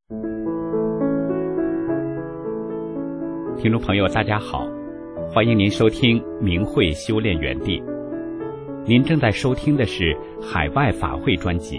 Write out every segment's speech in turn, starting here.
听众朋友大家好，欢迎您收听明慧修炼园地。您正在收听的是海外法会专辑。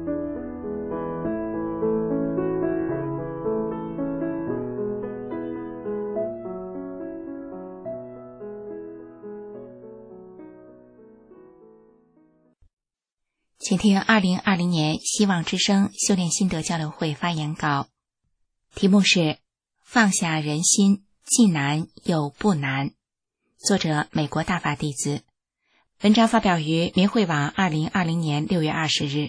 请听2020年希望之声修炼心得交流会发言稿，题目是放下人心，既难又不难，作者美国大法弟子，文章发表于明慧网2020年6月20日。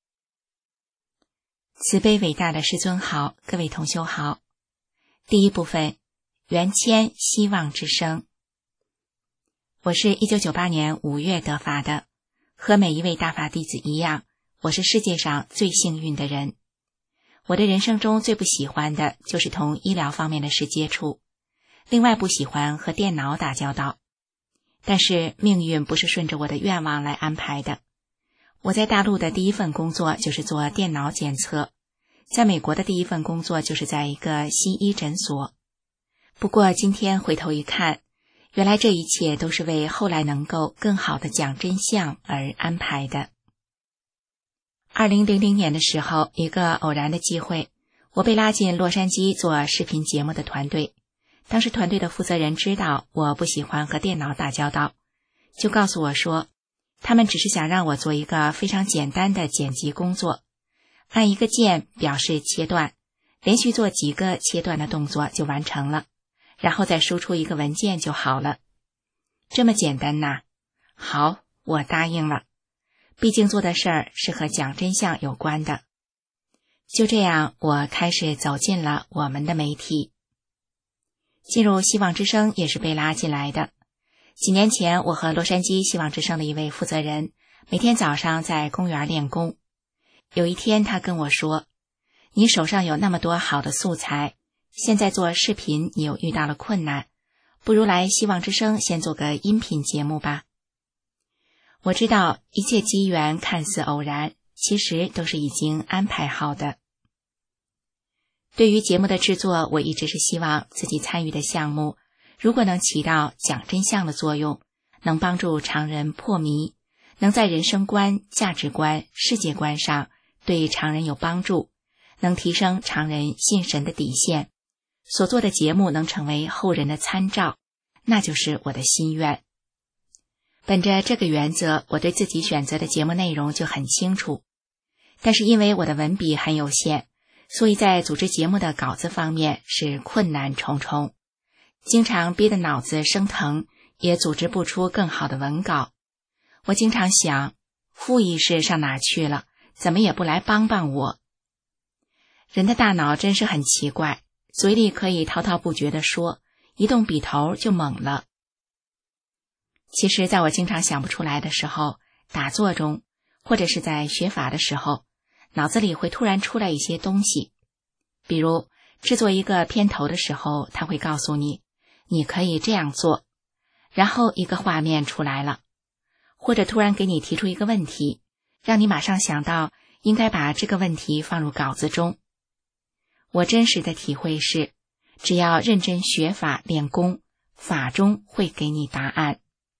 慈悲伟大的师尊好，各位同修好。第一部分，缘牵希望之声。我是1998年5月得法的，和每一位大法弟子一样，我是世界上最幸运的人。我的人生中最不喜欢的就是同医疗方面的事接触，另外不喜欢和电脑打交道。但是命运不是顺着我的愿望来安排的。我在大陆的第一份工作就是做电脑检测，在美国的第一份工作就是在一个西医诊所。不过今天回头一看，原来这一切都是为后来能够更好的讲真相而安排的。2000年的时候，一个偶然的机会，我被拉进洛杉矶做视频节目的团队。当时团队的负责人知道我不喜欢和电脑打交道，就告诉我说，他们只是想让我做一个非常简单的剪辑工作，按一个键表示切断，连续做几个切断的动作就完成了，然后再输出一个文件就好了。这么简单呐？好，我答应了。毕竟做的事儿是和讲真相有关的。就这样，我开始走进了我们的媒体。进入希望之声也是被拉进来的。几年前，我和洛杉矶希望之声的一位负责人每天早上在公园练功。有一天他跟我说，你手上有那么多好的素材，现在做视频你又遇到了困难，不如来希望之声先做个音频节目吧。我知道一切机缘看似偶然，其实都是已经安排好的。对于节目的制作，我一直是希望自己参与的项目如果能起到讲真相的作用，能帮助常人破迷，能在人生观、价值观、世界观上对常人有帮助，能提升常人信神的底线，所做的节目能成为后人的参照，那就是我的心愿。本着这个原则，我对自己选择的节目内容就很清楚。但是因为我的文笔很有限，所以在组织节目的稿子方面是困难重重，经常憋得脑子生疼，也组织不出更好的文稿。我经常想，副医师上哪去了，怎么也不来帮帮我。人的大脑真是很奇怪，嘴里可以滔滔不绝地说，一动笔头就懵了。其实在我经常想不出来的时候，打坐中或者是在学法的时候，脑子里会突然出来一些东西。比如制作一个片头的时候，他会告诉你，你可以这样做，然后一个画面出来了。或者突然给你提出一个问题，让你马上想到应该把这个问题放入稿子中。我真实的体会是，只要认真学法练功，法中会给你答案。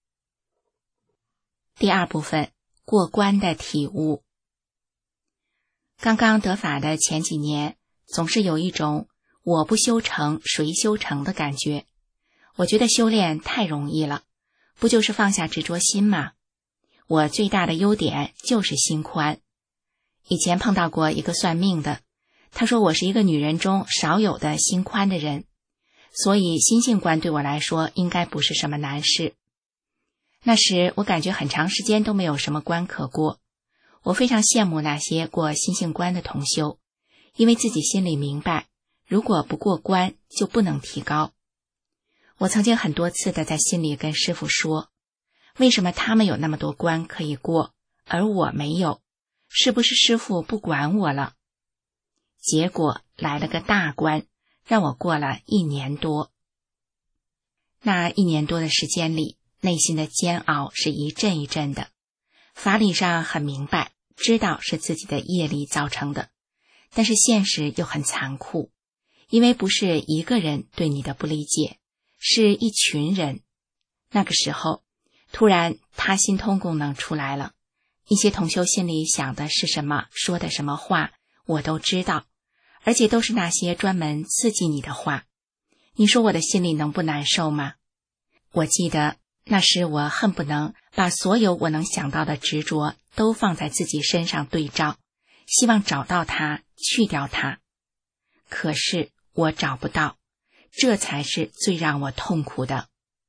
第二部分，过关的体悟。刚刚得法的前几年，总是有一种我不修成谁修成的感觉。我觉得修炼太容易了，不就是放下执着心吗？我最大的优点就是心宽。以前碰到过一个算命的，他说我是一个女人中少有的心宽的人，所以心性观对我来说应该不是什么难事。那时我感觉很长时间都没有什么关可过，我非常羡慕那些过心性关的同修，因为自己心里明白，如果不过关就不能提高。我曾经很多次的在心里跟师父说，为什么他们有那么多关可以过，而我没有？是不是师父不管我了？结果来了个大关，让我过了1年多。那1年多的时间里，内心的煎熬是一阵一阵的，法理上很明白，知道是自己的业力造成的， 但是现实又很残酷，因为不是一个人对你的不理解，是一群人。那个时候，突然他心通功能出来了，一些同修心里想的是什么，说的什么话，我都知道，而且都是那些专门刺激你的话。你说我的心里能不难受吗？我记得那时我恨不能把所有我能想到的执着都放在自己身上对照，希望找到它，去掉它。可是我找不到，这才是最让我痛苦的。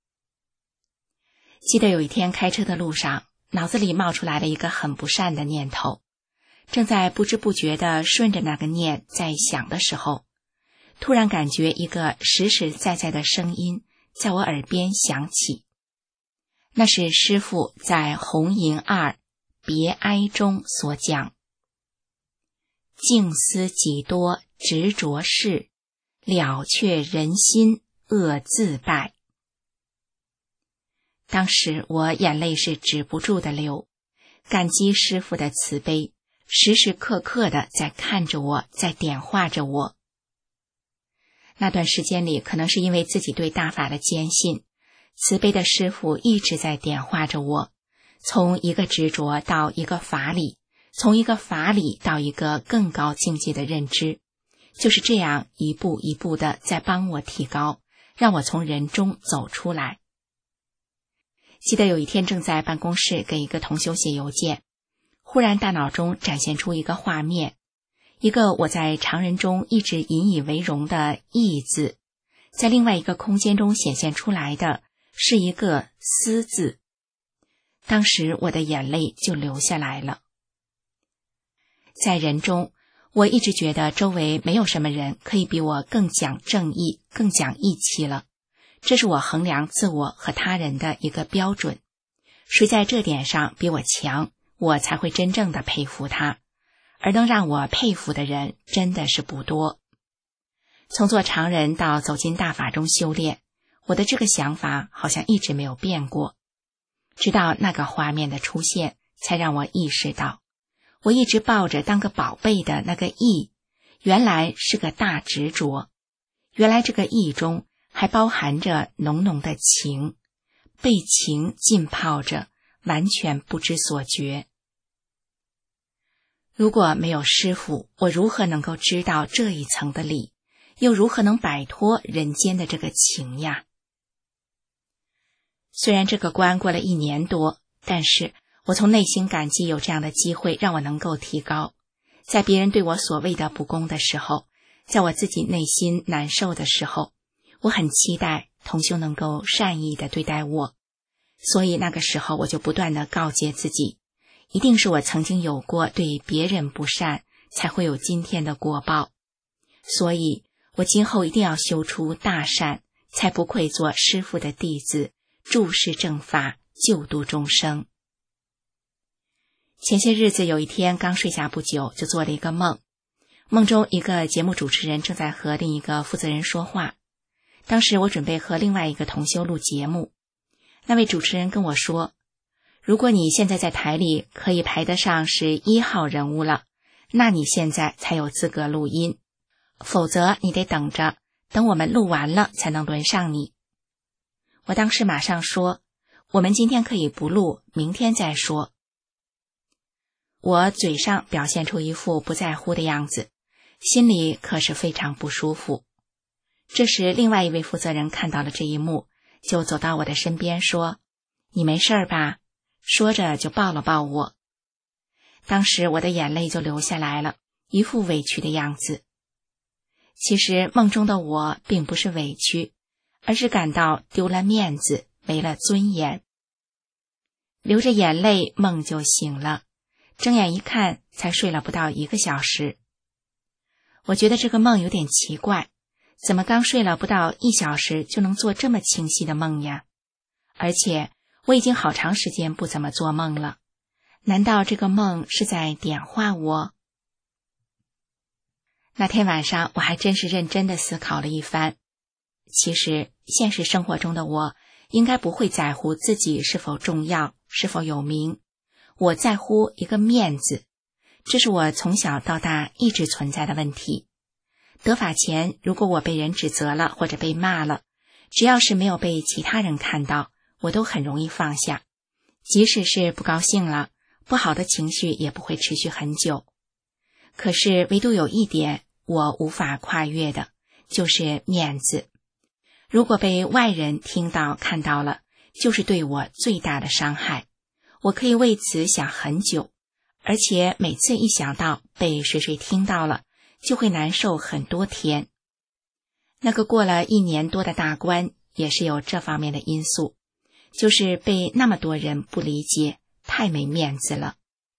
记得有一天开车的路上，脑子里冒出来了一个很不善的念头，正在不知不觉地顺着那个念在想的时候，突然感觉一个实实在在的声音在我耳边响起。那是师父在红银2别哀中所讲：静思己多执着事，了却人心恶自败。当时我眼泪是止不住的流，感激师父的慈悲，时时刻刻的在看着我，在点化着我。那段时间里，可能是因为自己对大法的坚信，慈悲的师父一直在点化着我，从一个执着到一个法理，从一个法理到一个更高境界的认知，就是这样一步一步的在帮我提高，让我从人中走出来。记得有一天正在办公室给一个同修写邮件，忽然大脑中展现出一个画面，一个我在常人中一直引以为荣的义字，在另外一个空间中显现出来的是一个思字。当时我的眼泪就流下来了。在人中，我一直觉得周围没有什么人可以比我更讲正义，更讲义气了，这是我衡量自我和他人的一个标准。谁在这点上比我强，我才会真正的佩服他，而能让我佩服的人真的是不多。从做常人到走进大法中修炼，我的这个想法好像一直没有变过，直到那个画面的出现，才让我意识到，我一直抱着当个宝贝的那个义，原来是个大执着，原来这个义中还包含着浓浓的情，被情浸泡着，完全不知所觉。如果没有师父，我如何能够知道这一层的理，又如何能摆脱人间的这个情呀？虽然这个关过了1年多，但是我从内心感激有这样的机会让我能够提高。在别人对我所谓的不公的时候，在我自己内心难受的时候，我很期待同修能够善意地对待我，所以那个时候我就不断地告诫自己，一定是我曾经有过对别人不善，才会有今天的果报，所以我今后一定要修出大善，才不愧做师父的弟子，注释正法，救度众生。前些日子有一天刚睡下不久，就做了一个梦，梦中一个节目主持人正在和另一个负责人说话。当时我准备和另外一个同修录节目，那位主持人跟我说，如果你现在在台里可以排得上是1号人物了，那你现在才有资格录音，否则你得等着，等我们录完了才能轮上你。我当时马上说，我们今天可以不录，明天再说。我嘴上表现出一副不在乎的样子，心里可是非常不舒服。这时另外一位负责人看到了这一幕，就走到我的身边说，你没事吧？说着就抱了抱我。当时我的眼泪就流下来了，一副委屈的样子。其实梦中的我并不是委屈，而是感到丢了面子，没了尊严。流着眼泪，梦就醒了，睁眼一看，才睡了不到1个小时。我觉得这个梦有点奇怪，怎么刚睡了不到1小时就能做这么清晰的梦呀？而且我已经好长时间不怎么做梦了，难道这个梦是在点化我？那天晚上我还真是认真地思考了一番。其实现实生活中的我应该不会在乎自己是否重要，是否有名，我在乎一个面子， 这是我从小到大一直存在的问题。得法前，如果我被人指责了或者被骂了，只要是没有被其他人看到，我都很容易放下。即使是不高兴了，不好的情绪也不会持续很久。可是唯独有一点我无法跨越的，就是面子。如果被外人听到看到了，就是对我最大的伤害。我可以为此想很久，而且每次一想到被谁听到了，就会难受很多天。那个过了1年多的大关也是有这方面的因素，就是被那么多人不理解，太没面子了。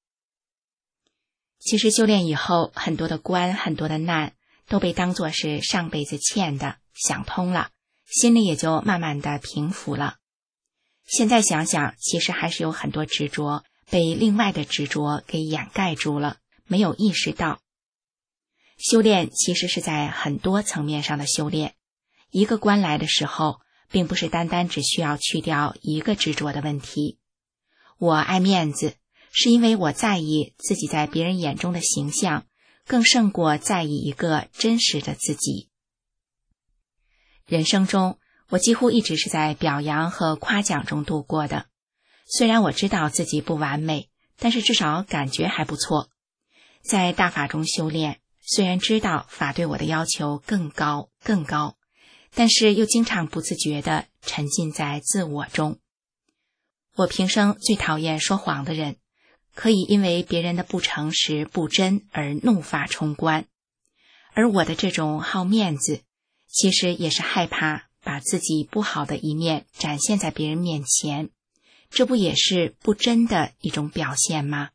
其实修炼以后，很多的关，很多的难都被当作是上辈子欠的，想通了，心里也就慢慢的平复了。现在想想，其实还是有很多执着被另外的执着给掩盖住了，没有意识到。修炼其实是在很多层面上的修炼，一个关来的时候，并不是单单只需要去掉一个执着的问题。我爱面子，是因为我在意自己在别人眼中的形象，更胜过在意一个真实的自己。人生中，我几乎一直是在表扬和夸奖中度过的。虽然我知道自己不完美，但是至少感觉还不错。在大法中修炼，虽然知道法对我的要求更高，但是又经常不自觉地沉浸在自我中。我平生最讨厌说谎的人，可以因为别人的不诚实、不真而怒发冲冠。而我的这种好面子，其实也是害怕把自己不好的一面展现在别人面前，这不也是不真的一种表现吗？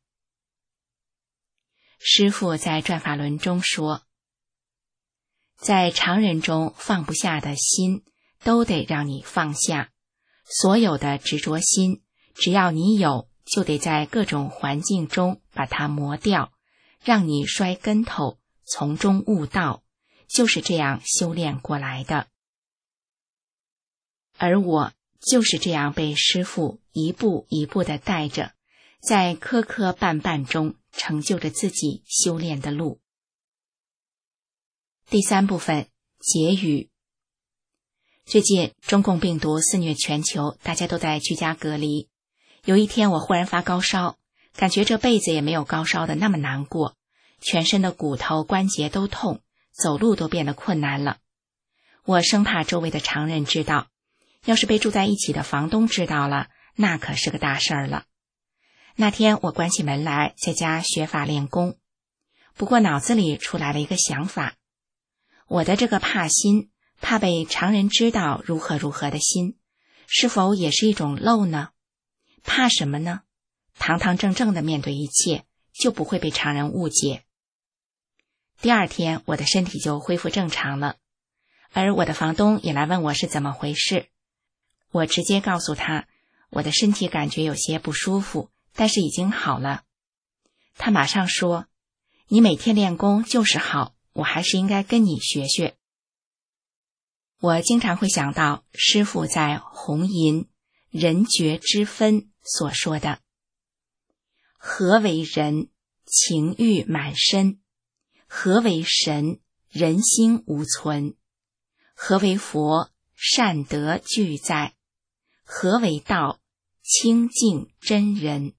师父在转法轮中说，在常人中放不下的心，都得让你放下。所有的执着心，只要你有，就得在各种环境中把它磨掉，让你摔跟头，从中悟道，就是这样修炼过来的。而我就是这样被师父一步一步地带着，在磕磕绊绊中成就着自己修炼的路。第3部分，结语。最近中共病毒肆虐全球，大家都在居家隔离。有一天我忽然发高烧，感觉这辈子也没有高烧的那么难过，全身的骨头关节都痛，走路都变得困难了。我生怕周围的常人知道，要是被住在一起的房东知道了，那可是个大事儿了。那天我关起门来，在家学法练功，不过脑子里出来了一个想法，我的这个怕心，怕被常人知道如何的心，是否也是一种漏呢？怕什么呢？堂堂正正的面对一切，就不会被常人误解。第2天，我的身体就恢复正常了，而我的房东也来问我是怎么回事。我直接告诉他，我的身体感觉有些不舒服，但是已经好了。他马上说，你每天练功就是好，我还是应该跟你学学。我经常会想到师父在红银人觉之分所说的，何为人？情欲满身。何为神？人心无存。何为佛？善德俱在。何为道？清净真人。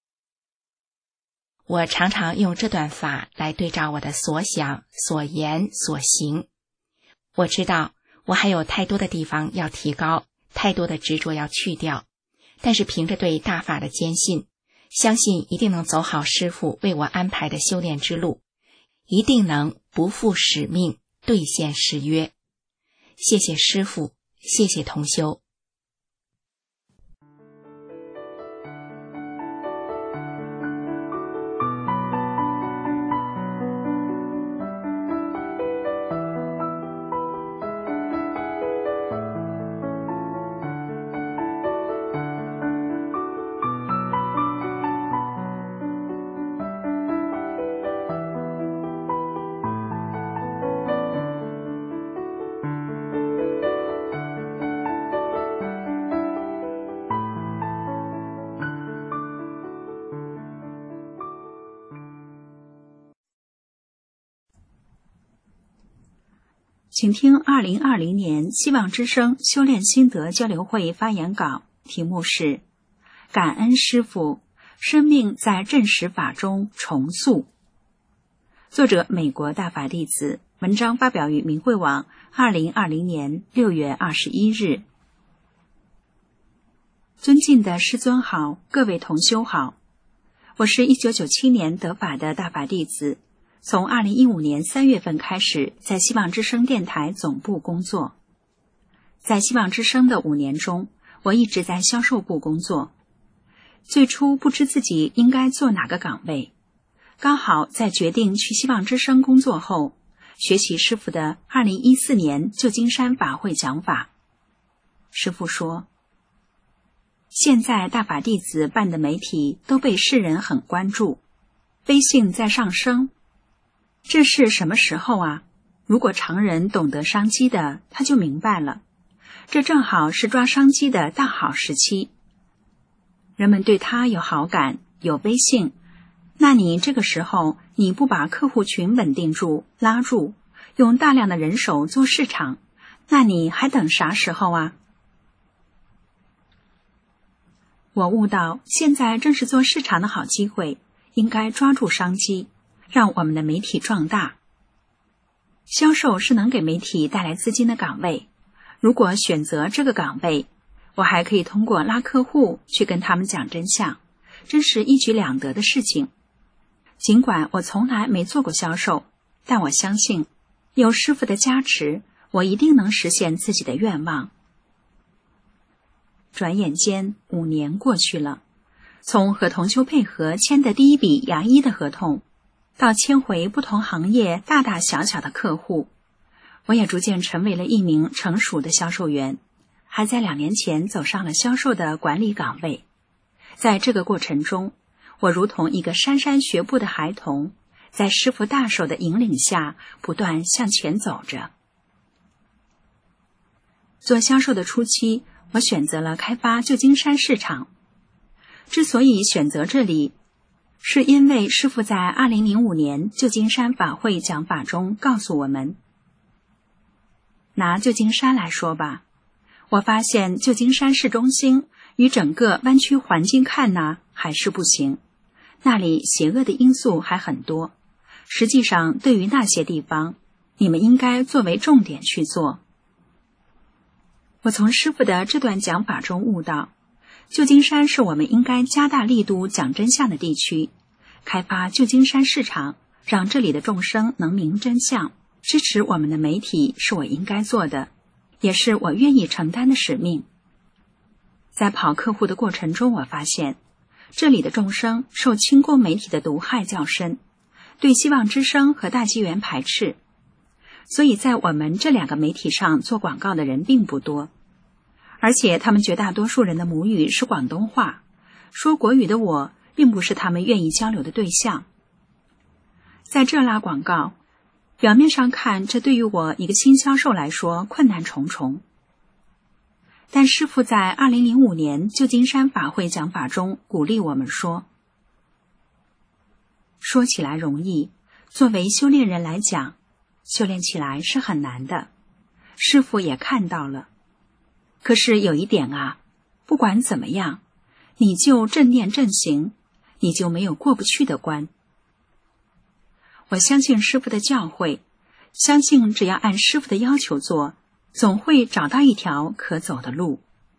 我常常用这段法来对照我的所想、所言、所行。我知道我还有太多的地方要提高，太多的执着要去掉，但是凭着对大法的坚信，相信一定能走好师父为我安排的修炼之路，一定能不负使命，兑现誓约。谢谢师父，谢谢同修。 请听2020年希望之声修炼心得交流会发言稿，题目是感恩师父，生命在正实法中重塑。作者美国大法弟子，文章发表于明慧网2020年6月21日。尊敬的师尊好，各位同修好，我是1997年得法的大法弟子，从2015年3月份开始在希望之声电台总部工作。在希望之声的5年中，我一直在销售部工作。最初不知自己应该做哪个岗位，刚好在决定去希望之声工作后，学习师父的2014年旧金山法会讲法。师父说，现在大法弟子办的媒体都被世人很关注，微信在上升，这是什么时候啊？如果常人懂得商机的，他就明白了，这正好是抓商机的大好时期。人们对他有好感，有微信，那你这个时候你不把客户群稳定住、拉住，用大量的人手做市场，那你还等啥时候啊？我悟到，现在正是做市场的好机会，应该抓住商机，让我们的媒体壮大。销售是能给媒体带来资金的岗位，如果选择这个岗位，我还可以通过拉客户去跟他们讲真相，真是一举两得的事情。尽管我从来没做过销售，但我相信，有师父的加持，我一定能实现自己的愿望。转眼间5年过去了，从和同修配合签的第一笔牙医的合同，到签回不同行业大大小小的客户，我也逐渐成为了一名成熟的销售员，还在2年前走上了销售的管理岗位。在这个过程中，我如同一个蹒跚学步的孩童，在师父大手的引领下不断向前走着。做销售的初期，我选择了开发旧金山市场。之所以选择这里，是因为师父在2005年旧金山法会讲法中告诉我们，拿旧金山来说吧，我发现旧金山市中心与整个湾区环境看呢，还是不行，那里邪恶的因素还很多。实际上，对于那些地方，你们应该作为重点去做。我从师父的这段讲法中悟到，旧金山是我们应该加大力度讲真相的地区，开发旧金山市场，让这里的众生能明真相，支持我们的媒体是我应该做的，也是我愿意承担的使命。在跑客户的过程中，我发现这里的众生受轻共媒体的毒害较深，对希望之声和大机缘排斥，所以在我们这2个媒体上做广告的人并不多，而且他们绝大多数人的母语是广东话，说国语的我并不是他们愿意交流的对象。在这拉广告，表面上看，这对于我一个新销售来说困难重重。但师父在2005年旧金山法会讲法中鼓励我们说，说起来容易，作为修炼人来讲，修炼起来是很难的，师父也看到了。可是有一点啊，不管怎么样，你就正念正行，你就没有过不去的关。我相信师父的教诲，相信只要按师父的要求做，总会找到一条可走的路。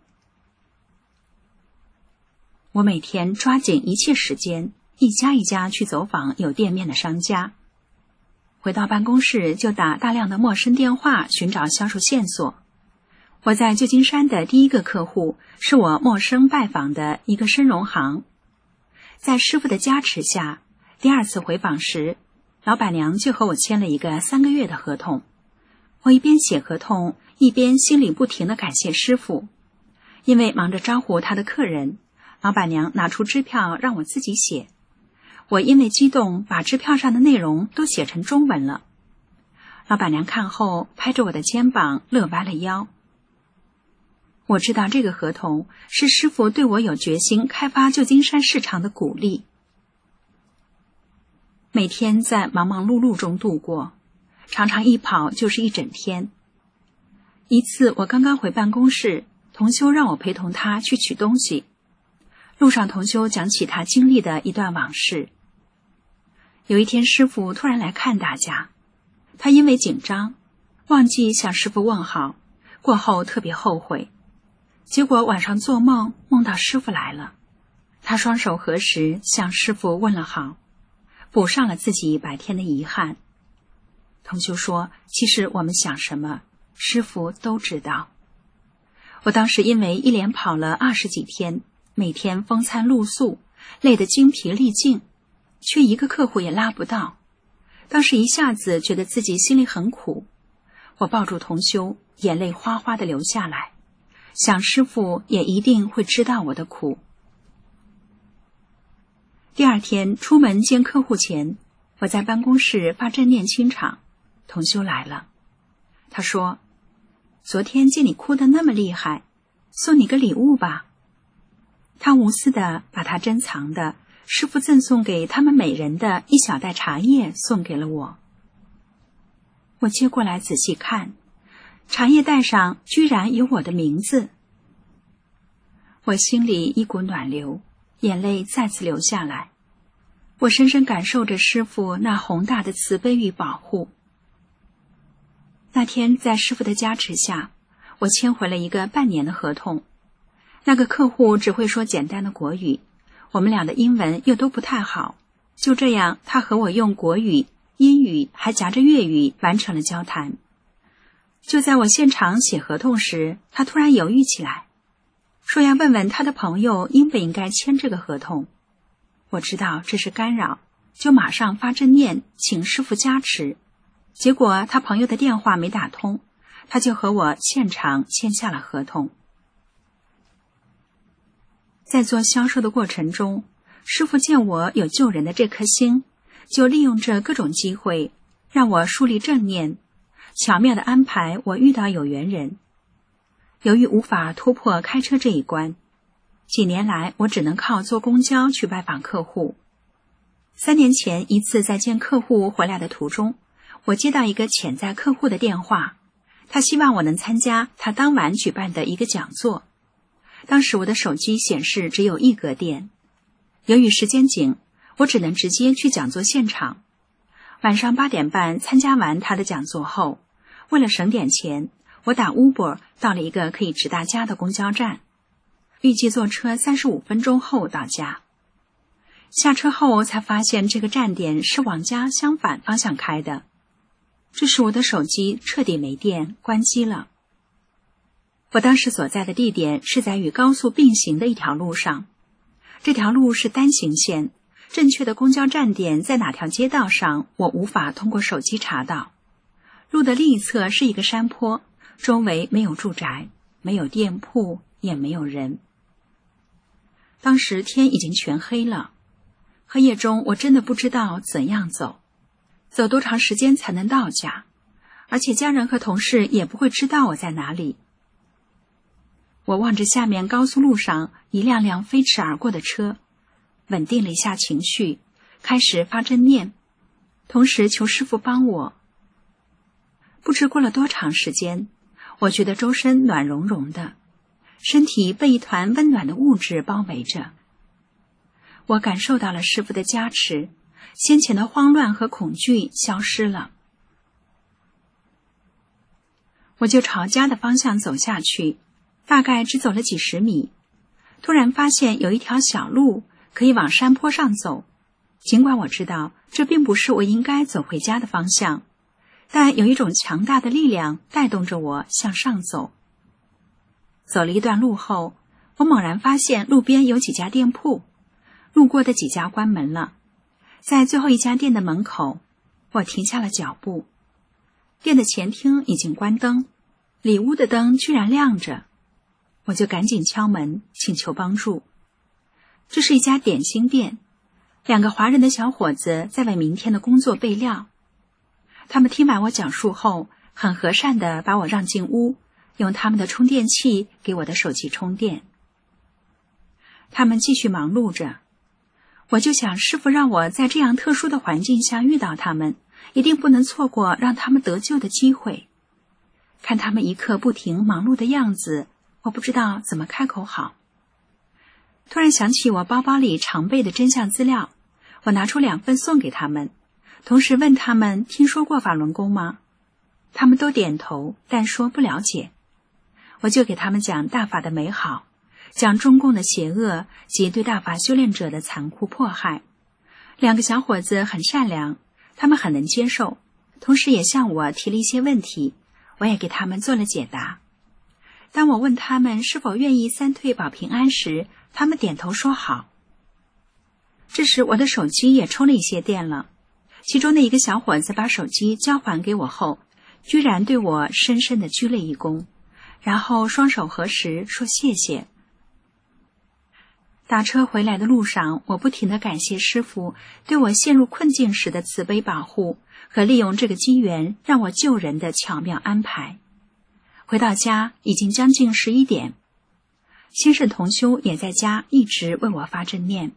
我每天抓紧一切时间，一家一家去走访有店面的商家，回到办公室就打大量的陌生电话寻找销售线索。我在旧金山的第一个客户是我陌生拜访的一个参茸行，在师父的加持下，第2次回访时，老板娘就和我签了一个3个月的合同。我一边写合同，一边心里不停地感谢师父，因为忙着招呼他的客人，老板娘拿出支票让我自己写。我因为激动，把支票上的内容都写成中文了。老板娘看后，拍着我的肩膀，乐歪了腰。我知道这个合同是师父对我有决心开发旧金山市场的鼓励。每天在忙忙碌碌中度过， 常常一跑就是一整天。一次我刚刚回办公室，同修让我陪同他去取东西。路上同修讲起他经历的一段往事。有一天师父突然来看大家，他因为紧张忘记向师父问好，过后特别后悔。结果晚上做梦，梦到师父来了，他双手合十向师父问了好，补上了自己白天的遗憾。同修说，其实我们想什么师父都知道。我当时因为一连跑了20几天，每天风餐露宿，累得精疲力尽，却一个客户也拉不到。当时一下子觉得自己心里很苦，我抱住同修，眼泪哗哗地流下来，想师父也一定会知道我的苦。第二天出门见客户前，我在办公室发正念清场，同修来了。他说，昨天见你哭得那么厉害，送你个礼物吧。他无私地把他珍藏的师父赠送给他们每人的一小袋茶叶送给了我。我接过来仔细看，茶叶袋上居然有我的名字。我心里一股暖流，眼泪再次流下来。我深深感受着师父那宏大的慈悲与保护。那天在师父的加持下，我签回了一个半年的合同。那个客户只会说简单的国语，我们俩的英文又都不太好，就这样他和我用国语、英语还夹着粤语完成了交谈。就在我现场写合同时，他突然犹豫起来，说要问问他的朋友应不应该签这个合同。我知道这是干扰，就马上发正念请师父加持。结果他朋友的电话没打通，他就和我现场签下了合同。在做销售的过程中，师父见我有救人的这颗心，就利用着各种机会让我树立正念，巧妙地安排我遇到有缘人。由于无法突破开车这一关，几年来我只能靠坐公交去拜访客户。3年前一次在见客户回来的途中，我接到一个潜在客户的电话，他希望我能参加他当晚举办的一个讲座。当时我的手机显示只有1格电，由于时间紧，我只能直接去讲座现场。晚上8点半参加完他的讲座后，为了省点钱，我打 Uber 到了一个可以直达家的公交站，预计坐车35分钟后到家。下车后才发现这个站点是往家相反方向开的，这时我的手机彻底没电，关机了。我当时所在的地点是在与高速并行的一条路上，这条路是单行线，正确的公交站点在哪条街道上，我无法通过手机查到。路的另一侧是一个山坡，周围没有住宅，没有店铺，也没有人。当时天已经全黑了，黑夜中我真的不知道怎样走多长时间才能到家，而且家人和同事也不会知道我在哪里。我望着下面高速路上一辆辆飞驰而过的车，稳定了一下情绪，开始发正念，同时求师父帮我。不知过了多长时间，我觉得周身暖融融的，身体被一团温暖的物质包围着。我感受到了师父的加持，先前的慌乱和恐惧消失了。我就朝家的方向走下去，大概只走了几十米，突然发现有一条小路可以往山坡上走。尽管我知道这并不是我应该走回家的方向，但有一种强大的力量带动着我向上走。走了一段路后，我猛然发现路边有几家店铺，路过的几家关门了。在最后一家店的门口，我停下了脚步。店的前厅已经关灯，里屋的灯居然亮着。我就赶紧敲门请求帮助。这是一家点心店，2个华人的小伙子在为明天的工作备料。他们听完我讲述后，很和善地把我让进屋，用他们的充电器给我的手机充电。他们继续忙碌着，我就想师父让我在这样特殊的环境下遇到他们， 一定不能错过让他们得救的机会。看他们一刻不停忙碌的样子，我不知道怎么开口好。突然想起我包包里常备的真相资料，我拿出2份送给他们，同时问他们听说过法轮功吗？他们都点头，但说不了解。我就给他们讲大法的美好，讲中共的邪恶及对大法修炼者的残酷迫害。2个小伙子很善良，他们很能接受，同时也向我提了一些问题，我也给他们做了解答。当我问他们是否愿意3退保平安时，他们点头说好。这时我的手机也充了一些电了，其中的一个小伙子把手机交还给我后，居然对我深深地鞠了一躬，然后双手合十说谢谢。打车回来的路上，我不停地感谢师父对我陷入困境时的慈悲保护和利用这个机缘让我救人的巧妙安排。回到家已经将近11点，先生同修也在家一直为我发正念。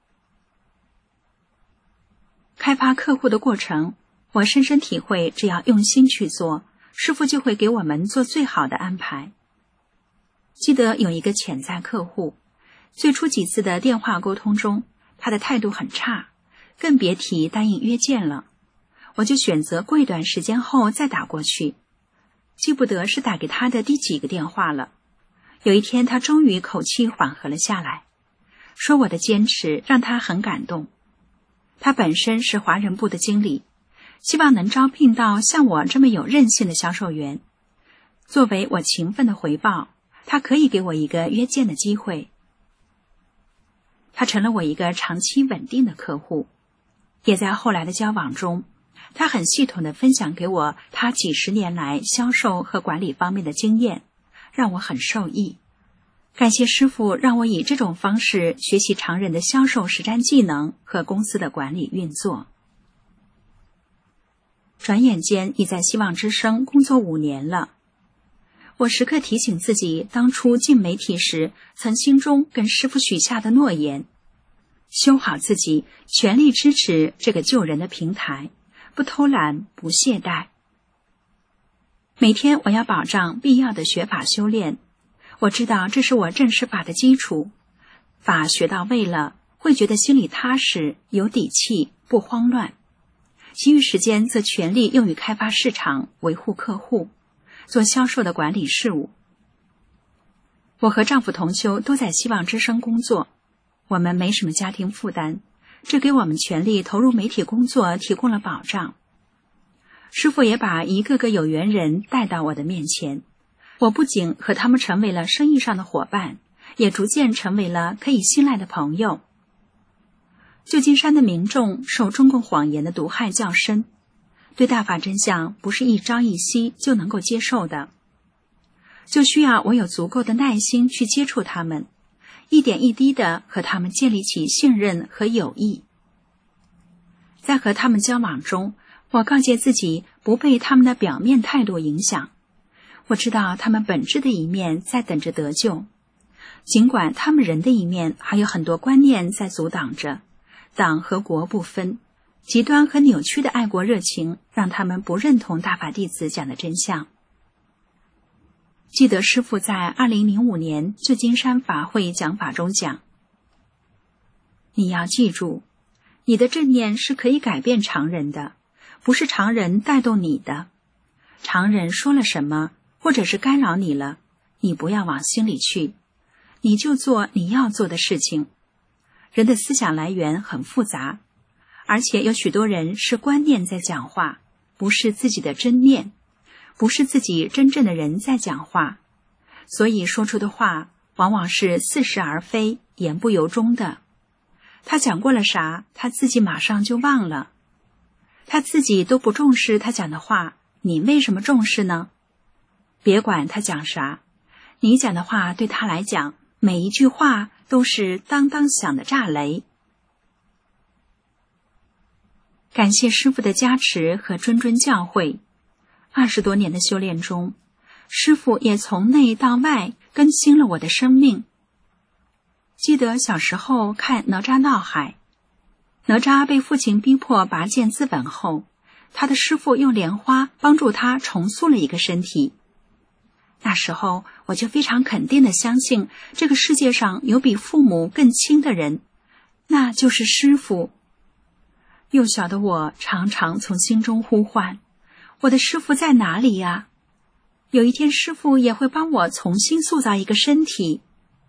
开发客户的过程，我深深体会，只要用心去做，师父就会给我们做最好的安排。记得有一个潜在客户，最初几次的电话沟通中，他的态度很差，更别提答应约见了。我就选择过一段时间后再打过去，记不得是打给他的第几个电话了。有一天他终于口气缓和了下来，说我的坚持让他很感动。他本身是华人部的经理，希望能招聘到像我这么有韧性的销售员。作为我勤奋的回报，他可以给我一个约见的机会。他成了我一个长期稳定的客户，也在后来的交往中，他很系统地分享给我他几10年来销售和管理方面的经验，让我很受益。感谢师父让我以这种方式学习常人的销售实战技能和公司的管理运作。转眼间已在希望之声工作5年了。我时刻提醒自己当初进媒体时曾心中跟师父许下的诺言，修好自己，全力支持这个救人的平台，不偷懒，不懈怠。每天我要保障必要的学法修炼，我知道这是我正视法的基础，法学到位了，会觉得心里踏实，有底气，不慌乱。其余时间则全力用于开发市场，维护客户，做销售的管理事务。我和丈夫同修都在希望之声工作，我们没什么家庭负担，这给我们全力投入媒体工作提供了保障。师父也把一个个有缘人带到我的面前，我不仅和他们成为了生意上的伙伴，也逐渐成为了可以信赖的朋友。旧金山的民众受中共谎言的毒害较深，对大法真相不是一朝一夕就能够接受的，就需要我有足够的耐心去接触他们，一点一滴地和他们建立起信任和友谊。在和他们交往中，我告诫自己不被他们的表面态度影响。我知道他们本质的一面在等着得救，尽管他们人的一面还有很多观念在阻挡着，党和国不分，极端和扭曲的爱国热情让他们不认同大法弟子讲的真相。记得师父在2005年旧金山法会讲法中讲，你要记住，你的正念是可以改变常人的，不是常人带动你的。常人说了什么，或者是干扰你了，你不要往心里去，你就做你要做的事情。人的思想来源很复杂，而且有许多人是观念在讲话，不是自己的真念，不是自己真正的人在讲话，所以说出的话往往是似是而非，言不由衷的。他讲过了啥，他自己马上就忘了。他自己都不重视他讲的话，你为什么重视呢？别管他讲啥，你讲的话对他来讲，每一句话都是当当响的炸雷。感谢师父的加持和谆谆教诲，20多年的修炼中，师父也从内到外更新了我的生命。记得小时候看哪吒闹海，哪吒被父亲逼迫拔剑自刎后， 他的师父用莲花帮助他重塑了一个身体。那时候我就非常肯定地相信，这个世界上有比父母更亲的人，那就是师父。幼小的我常常从心中呼唤，我的师父在哪里呀？有一天师父也会帮我重新塑造一个身体。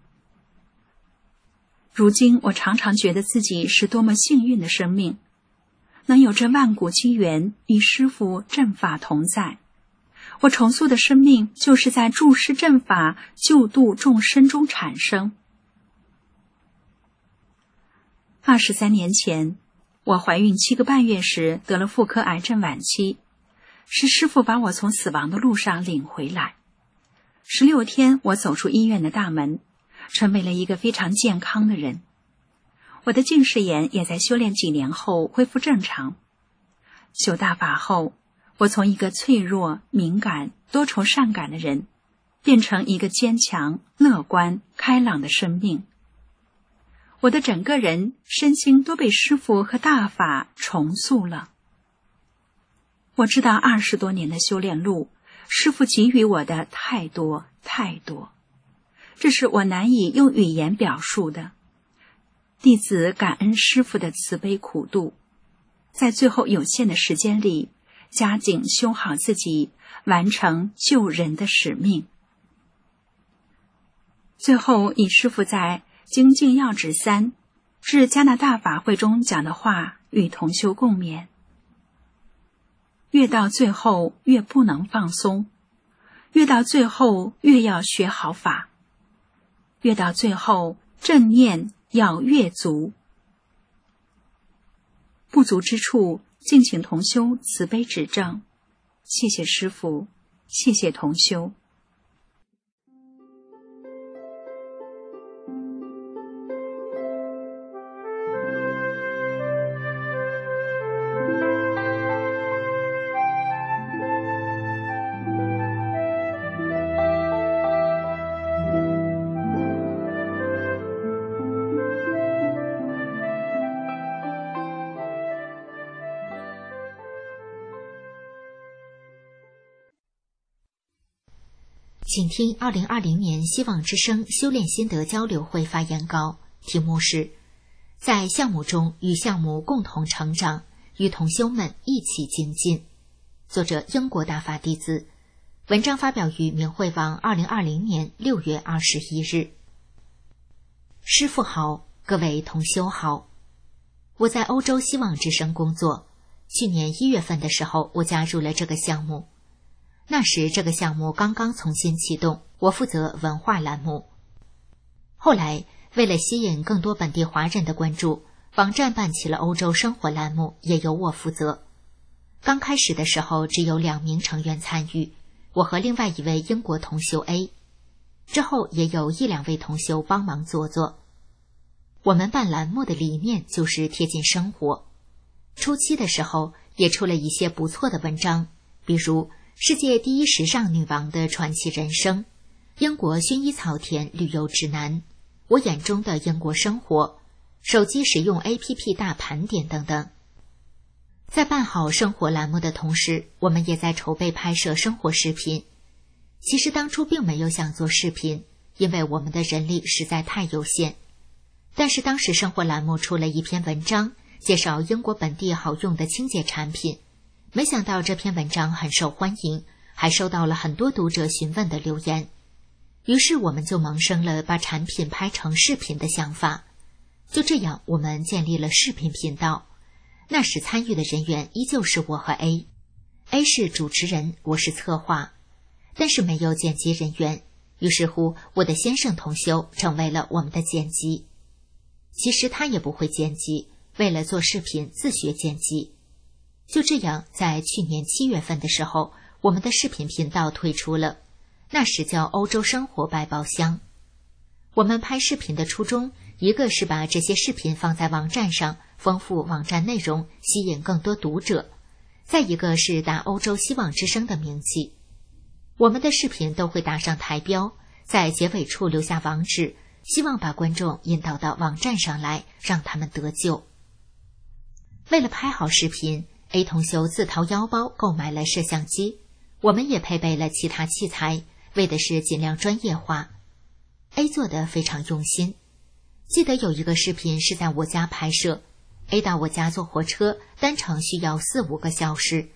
如今我常常觉得自己是多么幸运的生命，能有这万古机缘与师父正法同在。我重塑的生命就是在助师正法救度众生中产生。23年前，我怀孕7个半月时得了妇科癌症晚期，是师父把我从死亡的路上领回来。16天，我走出医院的大门，成为了一个非常健康的人。我的近视眼也在修炼几年后恢复正常。修大法后，我从一个脆弱、敏感、多愁善感的人，变成一个坚强、乐观、开朗的生命。我的整个人身心都被师父和大法重塑了。我知道20多年的修炼路，师父给予我的太多太多，这是我难以用语言表述的。弟子感恩师父的慈悲苦度，在最后有限的时间里，加紧修好自己，完成救人的使命。最后以师父在精进要旨3至加拿大法会中讲的话与同修共勉：越到最后越不能放松，越到最后越要学好法，越到最后正念要越足。不足之处，敬请同修慈悲指正。谢谢师父，谢谢同修。 请听2020年希望之声修炼心得交流会发言稿，题目是在项目中与项目共同成长，与同修们一起精进。作者英国大法弟子，文章发表于明慧网2020年6月21日。师父好，各位同修好。我在欧洲希望之声工作，去年1月份的时候，我加入了这个项目。那时这个项目刚刚重新启动，我负责文化栏目。后来为了吸引更多本地华人的关注，网站办起了欧洲生活栏目，也由我负责。刚开始的时候只有2名成员参与，我和另外一位英国同修 A， 之后也有1-2位同修帮忙做。我们办栏目的理念就是贴近生活。初期的时候也出了一些不错的文章，比如世界第一时尚女王的传奇人生，英国薰衣草田旅游指南，我眼中的英国生活，手机使用 APP 大盘点等等。在办好生活栏目的同时，我们也在筹备拍摄生活视频。其实当初并没有想做视频，因为我们的人力实在太有限。但是当时生活栏目出了一篇文章，介绍英国本地好用的清洁产品，没想到这篇文章很受欢迎，还收到了很多读者询问的留言。于是我们就萌生了把产品拍成视频的想法。就这样，我们建立了视频频道。那时参与的人员依旧是我和 A 是主持人，我是策划，但是没有剪辑人员。于是乎，我的先生同修成为了我们的剪辑。其实他也不会剪辑，为了做视频自学剪辑。就这样，在去年7月份的时候，我们的视频频道推出了，那时叫欧洲生活百宝箱。我们拍视频的初衷，一个是把这些视频放在网站上，丰富网站内容，吸引更多读者；再一个是打欧洲希望之声的名气。我们的视频都会打上台标，在结尾处留下网址，希望把观众引导到网站上来，让他们得救。为了拍好视频 A 同修自掏腰包购买了摄像机，我们也配备了其他器材，为的是尽量专业化。A 做得非常用心。记得有一个视频是在我家拍摄， A 到我家坐火车，单程需要4-5个小时。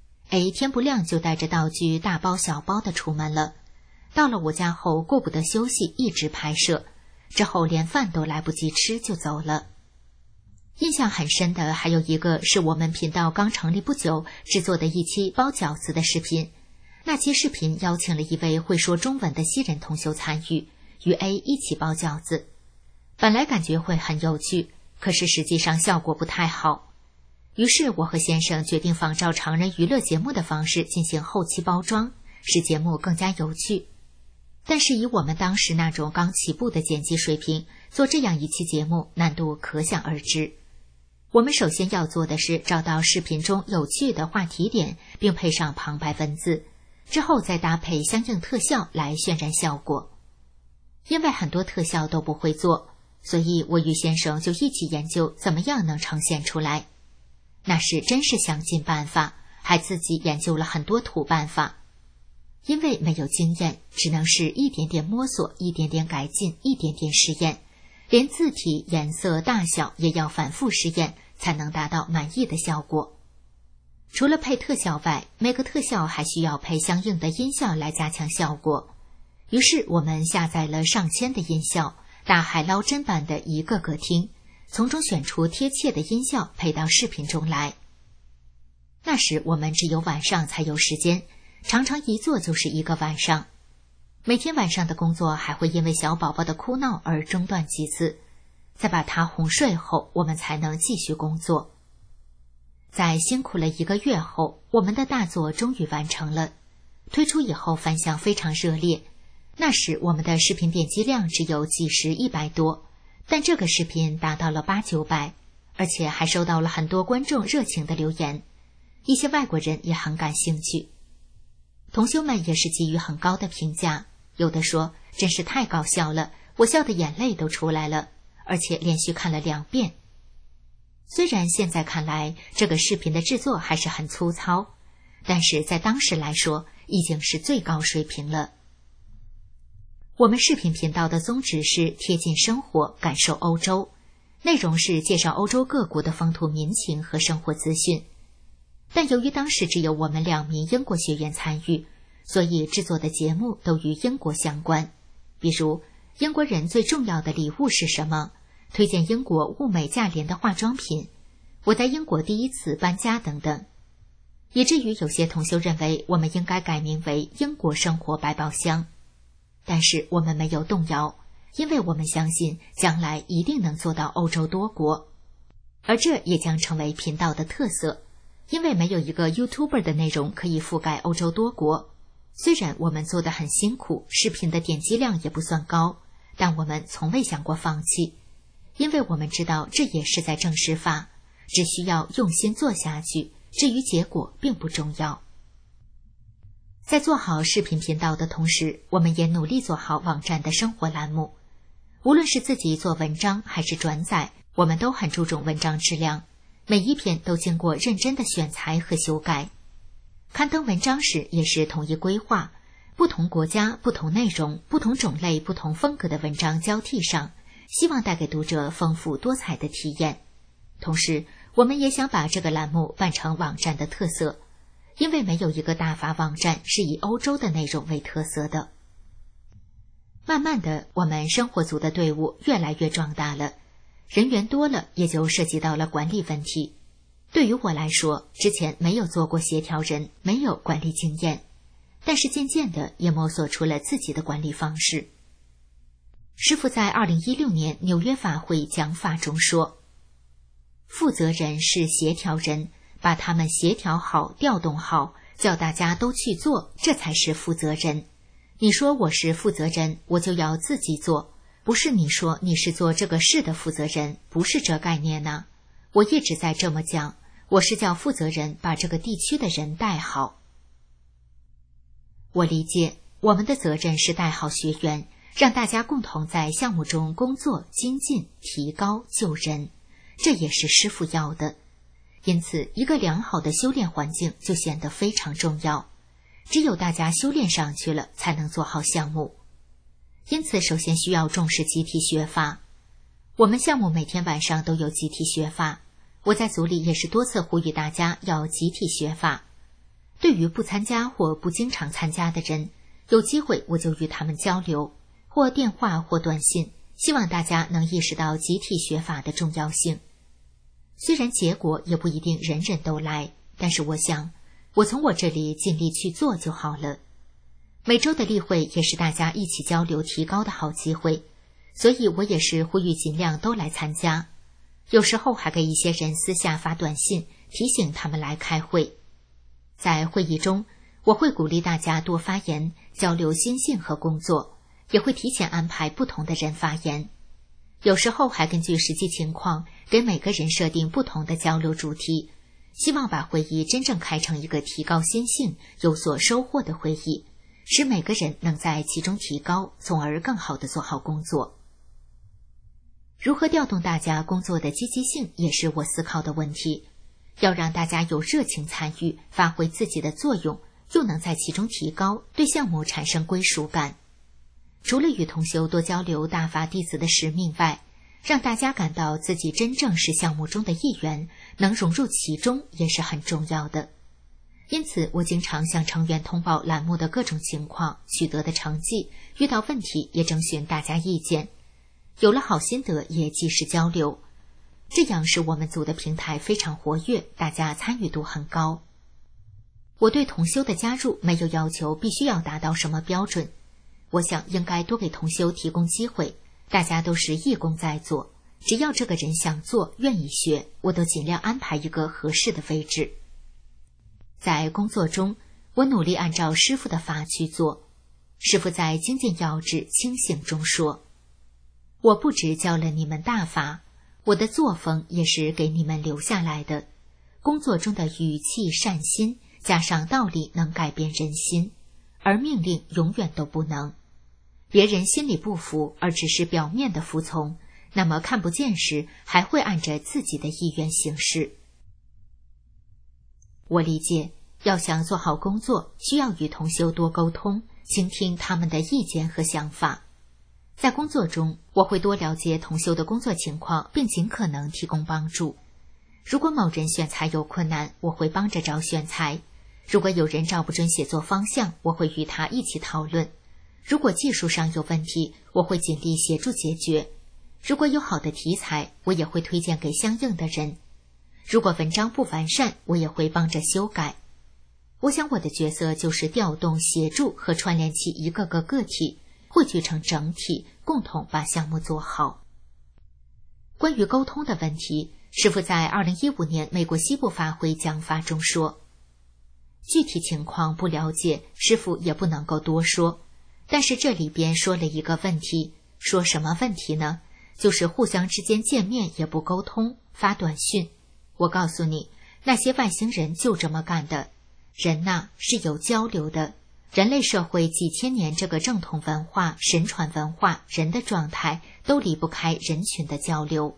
A 天不亮就带着道具大包小包地出门了，到了我家后顾不得休息，一直拍摄，之后连饭都来不及吃就走了。印象很深的还有一个是我们频道刚成立不久制作的一期包饺子的视频，那期视频邀请了一位会说中文的西人同修参与，与 A 一起包饺子。本来感觉会很有趣，可是实际上效果不太好。于是我和先生决定仿照常人娱乐节目的方式进行后期包装，使节目更加有趣。但是以我们当时那种刚起步的剪辑水平，做这样一期节目难度可想而知。我们首先要做的是找到视频中有趣的话题点，并配上旁白文字，之后再搭配相应特效来渲染效果。因为很多特效都不会做，所以我与先生就一起研究怎么样能呈现出来。那时真是想尽办法，还自己研究了很多土办法。因为没有经验，只能是一点点摸索，一点点改进，一点点试验，连字体、颜色、大小也要反复试验，才能达到满意的效果。除了配特效外，每个特效还需要配相应的音效来加强效果。于是我们下载了上千的音效，大海捞针般的一个个听，从中选出贴切的音效配到视频中来。那时我们只有晚上才有时间，常常一做就是一个晚上。每天晚上的工作还会因为小宝宝的哭闹而中断几次，再把他哄睡后，我们才能继续工作。在辛苦了1个月后，我们的大作终于完成了。推出以后反响非常热烈，那时我们的视频点击量只有几十100多，但这个视频达到了800-900，而且还收到了很多观众热情的留言，一些外国人也很感兴趣。同修们也是给予很高的评价，有的说真是太搞笑了，我笑的眼泪都出来了，而且连续看了2遍。虽然现在看来这个视频的制作还是很粗糙，但是在当时来说已经是最高水平了。我们视频频道的宗旨是贴近生活，感受欧洲，内容是介绍欧洲各国的风土民情和生活资讯。但由于当时只有我们2名英国学员参与，所以制作的节目都与英国相关，比如英国人最重要的礼物是什么，推荐英国物美价廉的化妆品，我在英国第一次搬家等等。以至于有些同修认为我们应该改名为英国生活百宝箱，但是我们没有动摇，因为我们相信将来一定能做到欧洲多国，而这也将成为频道的特色。因为没有一个 YouTuber 的内容可以覆盖欧洲多国，虽然我们做得很辛苦，视频的点击量也不算高，但我们从未想过放弃，因为我们知道这也是在正视法，只需要用心做下去，至于结果并不重要。在做好视频频道的同时，我们也努力做好网站的生活栏目。无论是自己做文章还是转载，我们都很注重文章质量，每一篇都经过认真的选材和修改。刊登文章时也是统一规划，不同国家、不同内容、不同种类、不同风格的文章交替上，希望带给读者丰富多彩的体验。同时，我们也想把这个栏目办成网站的特色，因为没有一个大法网站是以欧洲的内容为特色的。慢慢的，我们生活组的队伍越来越壮大了，人员多了，也就涉及到了管理问题。对于我来说，之前没有做过协调人，没有管理经验，但是渐渐的也摸索出了自己的管理方式。师父在2016年纽约法会讲法中说，负责人是协调人，把他们协调好、调动好，叫大家都去做，这才是负责人。你说我是负责人，我就要自己做，不是你说你是做这个事的负责人，不是这概念呢。我一直在这么讲，我是叫负责人把这个地区的人带好。我理解，我们的责任是带好学员，让大家共同在项目中工作、精进、提高、救人，这也是师父要的。 因此一个良好的修炼环境就显得非常重要。只有大家修炼上去了，才能做好项目。因此首先需要重视集体学法。我们项目每天晚上都有集体学法，我在组里也是多次呼吁大家要集体学法。对于不参加或不经常参加的人，有机会我就与他们交流，或电话或短信，希望大家能意识到集体学法的重要性。虽然结果也不一定人人都来，但是我想我从我这里尽力去做就好了。每周的例会也是大家一起交流提高的好机会，所以我也是呼吁尽量都来参加。有时候还给一些人私下发短信，提醒他们来开会。在会议中，我会鼓励大家多发言，交流心性和工作，也会提前安排不同的人发言。有时候还根据实际情况，给每个人设定不同的交流主题，希望把会议真正开成一个提高心性、有所收获的会议，使每个人能在其中提高，从而更好地做好工作。如何调动大家工作的积极性，也是我思考的问题。要让大家有热情参与，发挥自己的作用，又能在其中提高，对项目产生归属感。除了与同修多交流大法弟子的使命外，让大家感到自己真正是项目中的一员，能融入其中也是很重要的。因此我经常向成员通报栏目的各种情况、取得的成绩，遇到问题也征询大家意见，有了好心得也及时交流，这样使我们组的平台非常活跃，大家参与度很高。我对同修的加入没有要求必须要达到什么标准，我想应该多给同修提供机会，大家都是义工在做，只要这个人想做、愿意学，我都尽量安排一个合适的位置。在工作中，我努力按照师父的法去做。师父在精进要旨清醒中说，我不只教了你们大法，我的作风也是给你们留下来的。工作中的语气善心，加上道理能改变人心，而命令永远都不能。别人心里不服，而只是表面的服从，那么看不见时还会按着自己的意愿行事。我理解，要想做好工作，需要与同修多沟通，倾听他们的意见和想法。在工作中，我会多了解同修的工作情况，并尽可能提供帮助。如果某人选材有困难，我会帮着找选材；如果有人找不准写作方向，我会与他一起讨论；如果技术上有问题，我会尽力协助解决；如果有好的题材，我也会推荐给相应的人；如果文章不完善，我也会帮着修改。我想我的角色就是调动、协助和串联起一个个个体，汇聚成整体，共同把项目做好。关于沟通的问题，师父在2015年美国西部法会讲法中说，具体情况不了解，师父也不能够多说，但是这里边说了一个问题。说什么问题呢？就是互相之间见面也不沟通，发短讯。我告诉你，那些外星人就这么干的。人呐，是有交流的，人类社会几千年这个正统文化、神传文化，人的状态都离不开人群的交流。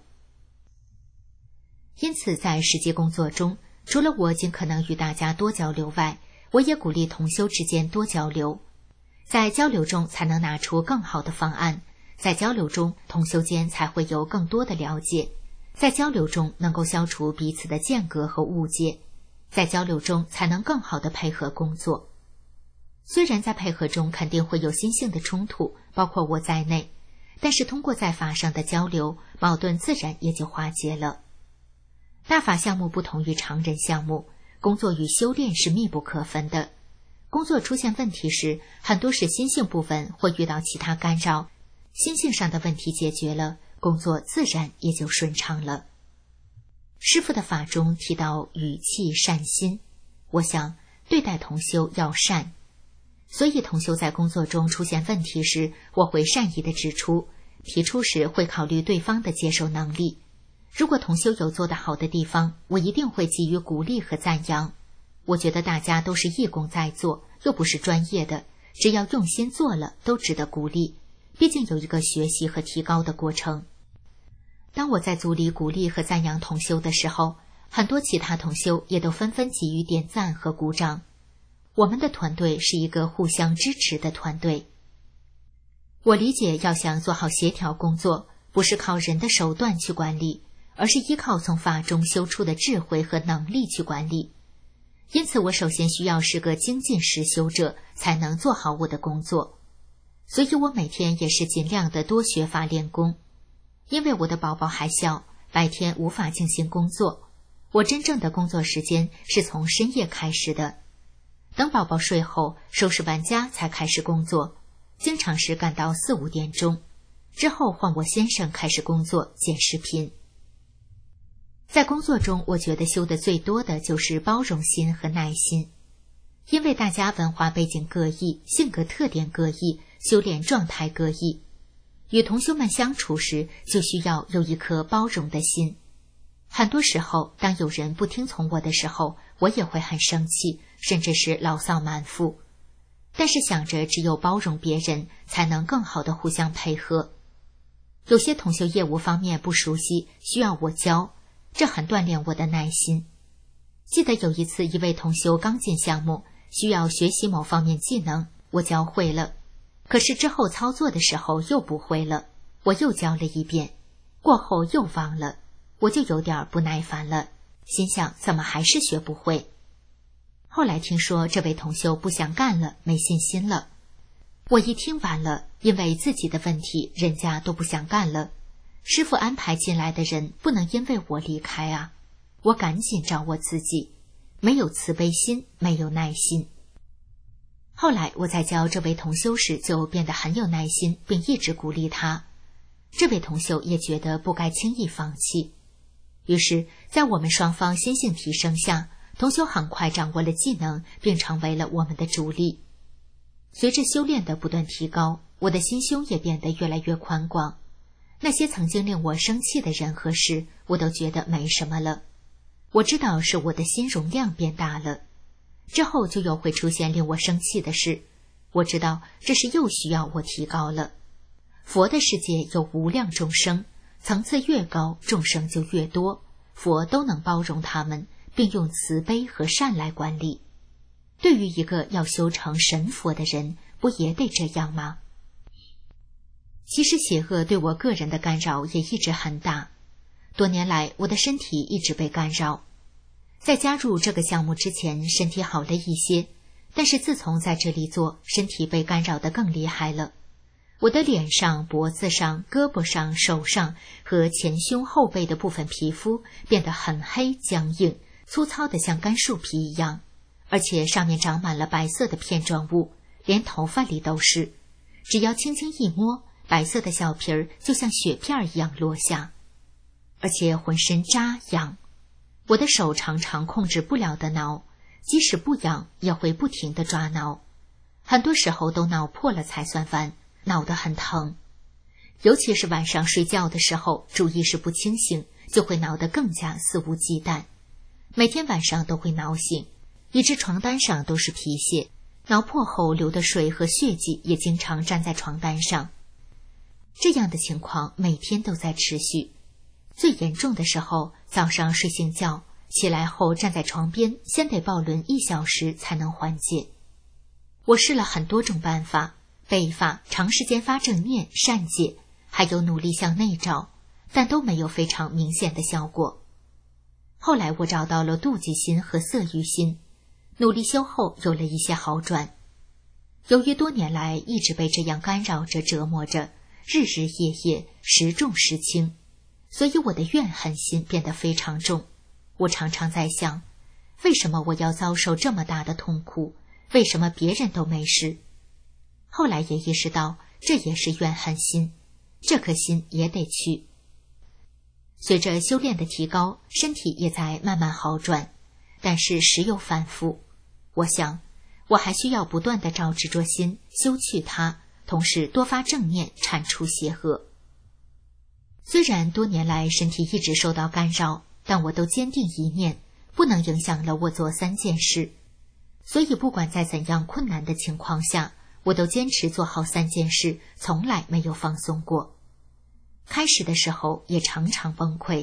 因此在实际工作中，除了我尽可能与大家多交流外，我也鼓励同修之间多交流。在交流中才能拿出更好的方案，在交流中同修间才会有更多的了解，在交流中能够消除彼此的间隔和误解，在交流中才能更好地配合工作。虽然在配合中肯定会有心性的冲突，包括我在内，但是通过在法上的交流，矛盾自然也就化解了。大法项目不同于常人项目，工作与修炼是密不可分的。工作出现问题时，很多是心性部分会遇到其他干扰，心性上的问题解决了，工作自然也就顺畅了。师父的法中提到语气善心，我想对待同修要善，所以同修在工作中出现问题时，我会善意地指出，提出时会考虑对方的接受能力。如果同修有做得好的地方，我一定会给予鼓励和赞扬。我觉得大家都是义工在做，又不是专业的，只要用心做了，都值得鼓励。毕竟有一个学习和提高的过程。当我在组里鼓励和赞扬同修的时候， 很多其他同修也都纷纷给予点赞和鼓掌。我们的团队是一个互相支持的团队。我理解要想做好协调工作，不是靠人的手段去管理，而是依靠从法中修出的智慧和能力去管理。因此我首先需要是个精进实修者，才能做好我的工作。所以我每天也是尽量的多学法练功。因为我的宝宝还小，白天无法进行工作，我真正的工作时间是从深夜开始的。等宝宝睡后，收拾完家才开始工作，经常是干到4、5点钟，之后换我先生开始工作剪视频。在工作中，我觉得修得最多的就是包容心和耐心。因为大家文化背景各异，性格特点各异，修炼状态各异，与同修们相处时就需要有一颗包容的心。很多时候，当有人不听从我的时候，我也会很生气，甚至是牢骚满腹。但是想着只有包容别人，才能更好的互相配合。有些同修业务方面不熟悉，需要我教，这很锻炼我的耐心。记得有一次，一位同修刚进项目，需要学习某方面技能，我教会了。可是之后操作的时候又不会了，我又教了一遍，过后又忘了，我就有点不耐烦了，心想怎么还是学不会。后来听说这位同修不想干了，没信心了。我一听完了，因为自己的问题，人家都不想干了。师父安排进来的人不能因为我离开啊！我赶紧找我自己，没有慈悲心，没有耐心。后来我在教这位同修时，就变得很有耐心，并一直鼓励他。这位同修也觉得不该轻易放弃。于是在我们双方心性提升下，同修很快掌握了技能，并成为了我们的主力。随着修炼的不断提高，我的心胸也变得越来越宽广。那些曾经令我生气的人和事，我都觉得没什么了。我知道是我的心容量变大了。之后就又会出现令我生气的事，我知道这是又需要我提高了。佛的世界有无量众生，层次越高，众生就越多，佛都能包容他们，并用慈悲和善来管理。对于一个要修成神佛的人，不也得这样吗？其实邪恶对我个人的干扰也一直很大。多年来，我的身体一直被干扰。在加入这个项目之前，身体好了一些，但是自从在这里做，身体被干扰得更厉害了。我的脸上、脖子上、胳膊上、手上和前胸后背的部分皮肤变得很黑、僵硬、粗糙的像干树皮一样，而且上面长满了白色的片状物，连头发里都是。只要轻轻一摸，白色的小皮儿就像雪片一样落下，而且浑身扎痒。我的手常常控制不了的挠，即使不痒也会不停地抓挠，很多时候都挠破了才算完，挠得很疼。尤其是晚上睡觉的时候，注意识不清醒，就会挠得更加肆无忌惮。每天晚上都会挠醒，以致床单上都是皮屑，挠破后流的水和血迹也经常粘在床单上。这样的情况每天都在持续。最严重的时候，早上睡醒觉，起来后站在床边，先得抱轮1小时才能缓解。我试了很多种办法，背法、长时间发正念、善解，还有努力向内照，但都没有非常明显的效果。后来我找到了妒忌心和色欲心，努力修后有了一些好转。由于多年来一直被这样干扰着、折磨着，日日夜夜，时重时轻，所以我的怨恨心变得非常重。我常常在想，为什么我要遭受这么大的痛苦？为什么别人都没事？后来也意识到，这也是怨恨心，这颗心也得去。随着修炼的提高，身体也在慢慢好转，但是时有反复。我想，我还需要不断地照执着心，修去它，同时多发正念，铲除邪恶。虽然多年来身体一直受到干扰，但我都坚定一念，不能影响了我做3件事。所以不管在怎样困难的情况下，我都坚持做好3件事，从来没有放松过。开始的时候也常常崩溃，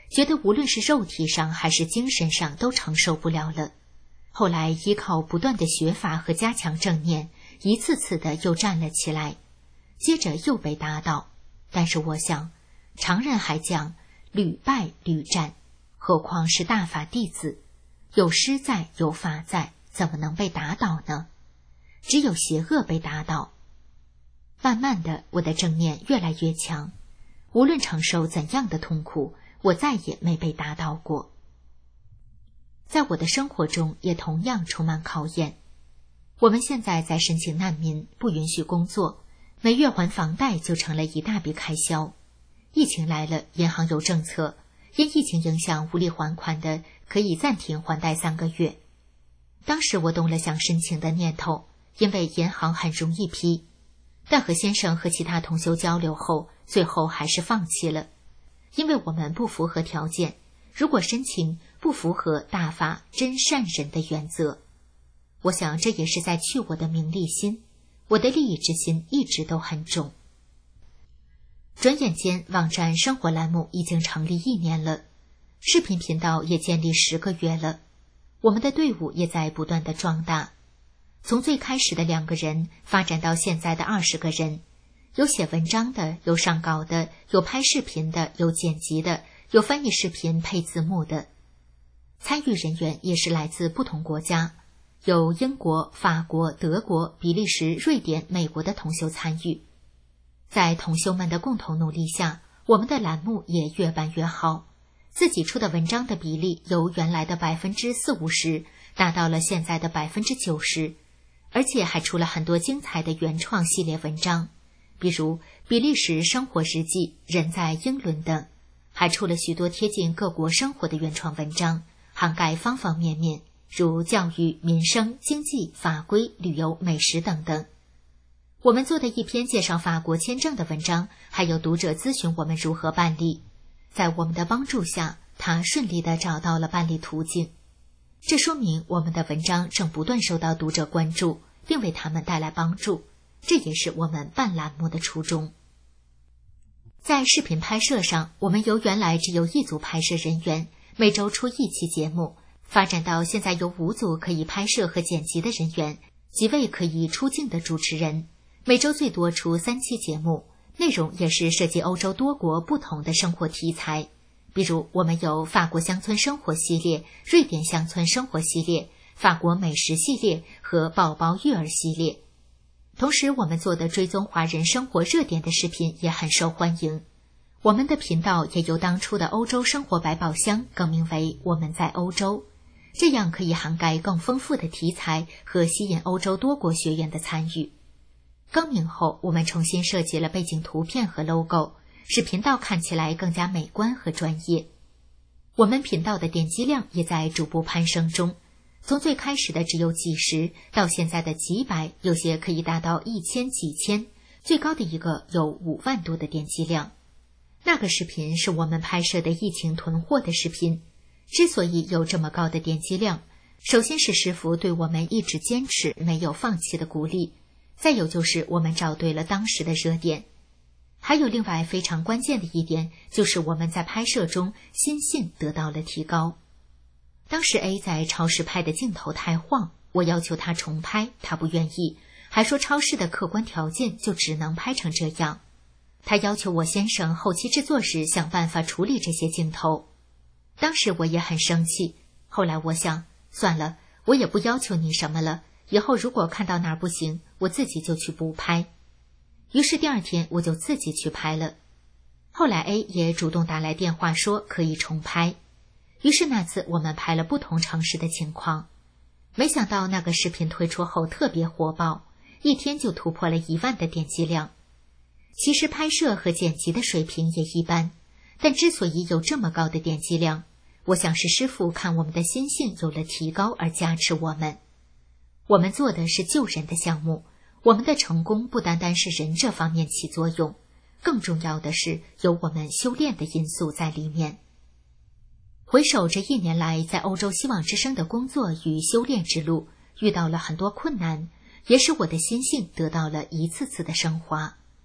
觉得无论是肉体上还是精神上都承受不了了。后来依靠不断的学法和加强正念，一次次的又站了起来，接着又被打倒。但是我想，常人还讲屡败屡战，何况是大法弟子，有师在有法在，怎么能被打倒呢？只有邪恶被打倒。慢慢的，我的正念越来越强，无论承受怎样的痛苦，我再也没被打倒过。在我的生活中也同样充满考验。我们现在在申请难民，不允许工作，每月还房贷就成了一大笔开销。疫情来了，银行有政策，因疫情影响无力还款的可以暂停还贷3个月。当时我动了想申请的念头，因为银行很容易批，但和先生和其他同修交流后，最后还是放弃了，因为我们不符合条件，如果申请不符合大法真善人的原则。我想这也是在去我的名利心，我的利益之心一直都很重。转眼间，网站生活栏目已经成立1年了，视频频道也建立10个月了，我们的队伍也在不断的壮大。从最开始的2个人发展到现在的20个人，有写文章的，有上稿的，有拍视频的，有剪辑的，有翻译视频配字幕的。参与人员也是来自不同国家，有英国、法国、德国、比利时、瑞典、美国的同修参与。在同修们的共同努力下，我们的栏目也越办越好，自己出的文章的比例由原来的40-50%达到了现在的90%，而且还出了很多精彩的原创系列文章，比如比利时生活日记、人在英伦等，还出了许多贴近各国生活的原创文章，涵盖方方面面，如教育、民生、经济、法规、旅游、美食等等。我们做的一篇介绍法国签证的文章，还有读者咨询我们如何办理，在我们的帮助下，他顺利地找到了办理途径。这说明我们的文章正不断受到读者关注，并为他们带来帮助，这也是我们办栏目的初衷。在视频拍摄上，我们由原来只有1组拍摄人员，每周出1期节目，发展到现在有5组可以拍摄和剪辑的人员，几位可以出镜的主持人，每周最多出3期节目，内容也是涉及欧洲多国不同的生活题材，比如我们有法国乡村生活系列、瑞典乡村生活系列、法国美食系列和宝宝育儿系列。同时我们做的追踪华人生活热点的视频也很受欢迎。我们的频道也由当初的欧洲生活百宝箱更名为我们在欧洲，这样可以涵盖更丰富的题材和吸引欧洲多国学员的参与。更名后，我们重新设计了背景图片和 logo， 使频道看起来更加美观和专业。我们频道的点击量也在逐步攀升中，从最开始的只有几十，到现在的几百，有些可以达到1000几千，最高的一个有5万多的点击量。那个视频是我们拍摄的疫情囤货的视频，之所以有这么高的点击量，首先是师父对我们一直坚持没有放弃的鼓励，再有就是我们找对了当时的热点。还有另外非常关键的一点，就是我们在拍摄中心性得到了提高。当时 A 在超市拍的镜头太晃，我要求他重拍，他不愿意，还说超市的客观条件就只能拍成这样。他要求我先生后期制作时想办法处理这些镜头。当时我也很生气，后来我想，算了，我也不要求你什么了，以后如果看到哪儿不行，我自己就去补拍。于是第2天我就自己去拍了。后来 A 也主动打来电话说可以重拍，于是那次我们拍了不同城市的情况。没想到那个视频推出后特别火爆，1天就突破了1万的点击量。其实拍摄和剪辑的水平也一般，但之所以有这么高的点击量，我想是师父看我们的心性有了提高而加持我们。我们做的是救人的项目，我们的成功不单单是人这方面起作用，更重要的是有我们修炼的因素在里面。回首这1年来在欧洲希望之声的工作与修炼之路，遇到了很多困难，也使我的心性得到了一次次的升华。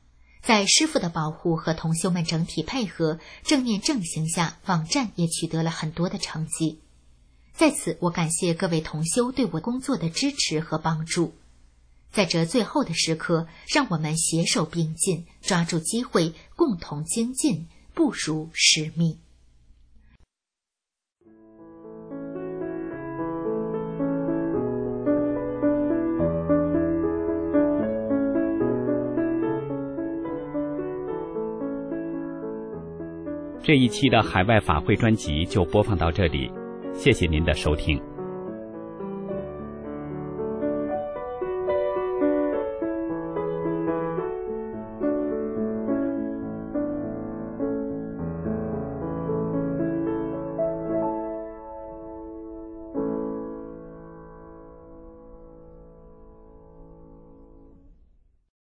在师父的保护和同修们整体配合、正念正行下，网站也取得了很多的成绩。在此，我感谢各位同修对我工作的支持和帮助。在这最后的时刻，让我们携手并进，抓住机会，共同精进，步入使命。 这一期的海外法会专辑就播放到这里，谢谢您的收听。